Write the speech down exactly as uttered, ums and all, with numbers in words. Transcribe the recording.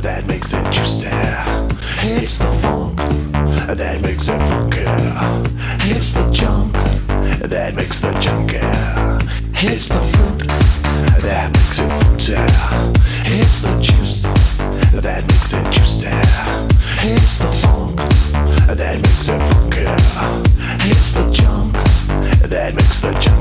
that makes it juicy. It's the funk that makes it funky. It's the junk that makes the junky. It's the fruit that makes it fruity. It's the juice that makes it juicy. It's the funk that makes it funky. It's the junk that makes the junky.